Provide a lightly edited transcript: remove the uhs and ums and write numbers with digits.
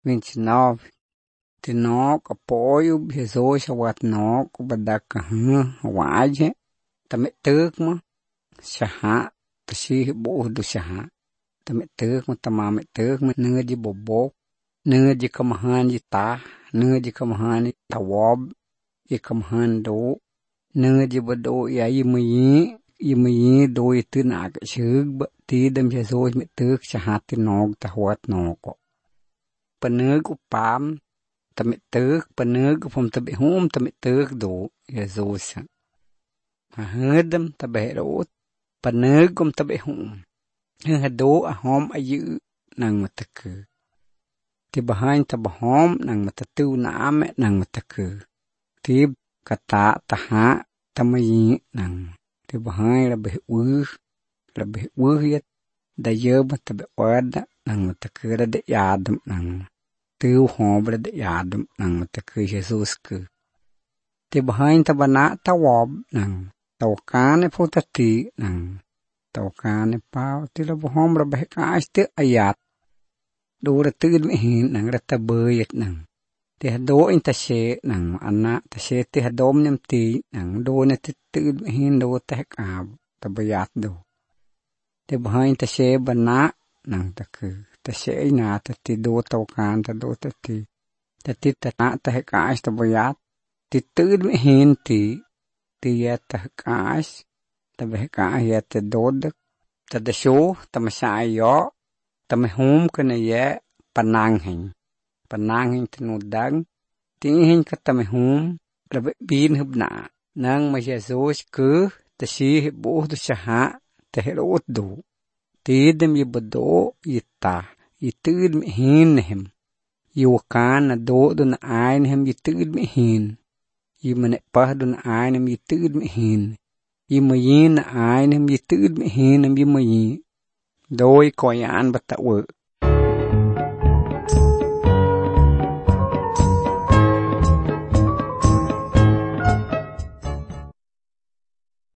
29. Thì nó có apoio Jesus wat nó có badak waje ta me tước mo shaha ta si bo do shaha ta me tước mo ta ma me tước mo nơ di bobo nơ di kamahan di ta nơ di kamahan di tawab di kamahan do nơ di bodo ya yi do itu na ka shug ti dem Jesus me tước shaha ti nog ta wat no ko peneg upam ta me tước peneg upam ta be hum ta me tước do Jesus hedem ta be rot peneg ta be hum do a hom a yu nang mataku ti bahain ta bahom nang matatu na ame nang mataku ti kata taha tamayi nang ti bahain lebih yet da yeb ta be wada nang mataku da yadam nang tu hom da yadam nang mataku Jesus ku ti bahain ta bana ta wob nang tawkane potati nang tawkane pa ti la bahom ra bahka aste ayat do ra tud hin nang ra ta beyet nang ti do in ta she nang anna ta she ti hadom nem ti nang do ne ti tud hin do ta ka ta bayat do ti bahain ta she bana nang ta ku ta she na ta ti do tawkan ta do ta ti ta ta ka aste bayat ti tud hin ti ya ta ka ta behka ya ta dod ta da sho ta masai yo ta me hum kana ye panang hin tnu dang ti hin ka ta me hum ra bin hubna nang ma Jesus ku ta si bo du shaha ta herot do ti dem ye bodo yita yitud me hin hem yu kan na do do na ein hem yitud me hin yu mane pa do na ein hem yitud me hin yimayin na ein hem yitud me hin hem yimayin doi koyan bata wo